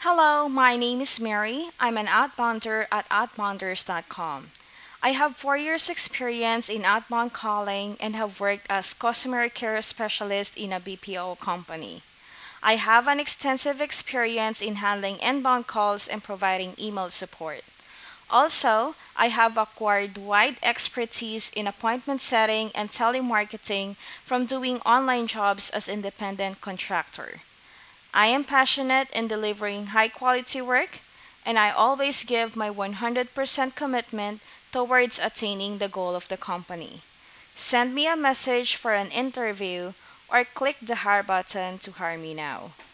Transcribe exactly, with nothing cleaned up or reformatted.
Hello, my name is Mary. I'm an outbounder at outbounders dot com. I have four years experience in outbound calling and have worked as customer care specialist in a B P O company. I have an extensive experience in handling inbound calls and providing email support. Also, I have acquired wide expertise in appointment setting and telemarketing from doing online jobs as independent contractor. I am passionate in delivering high quality work, and I always give my one hundred percent commitment towards attaining the goal of the company. Send me a message for an interview or click the hire button to hire me now.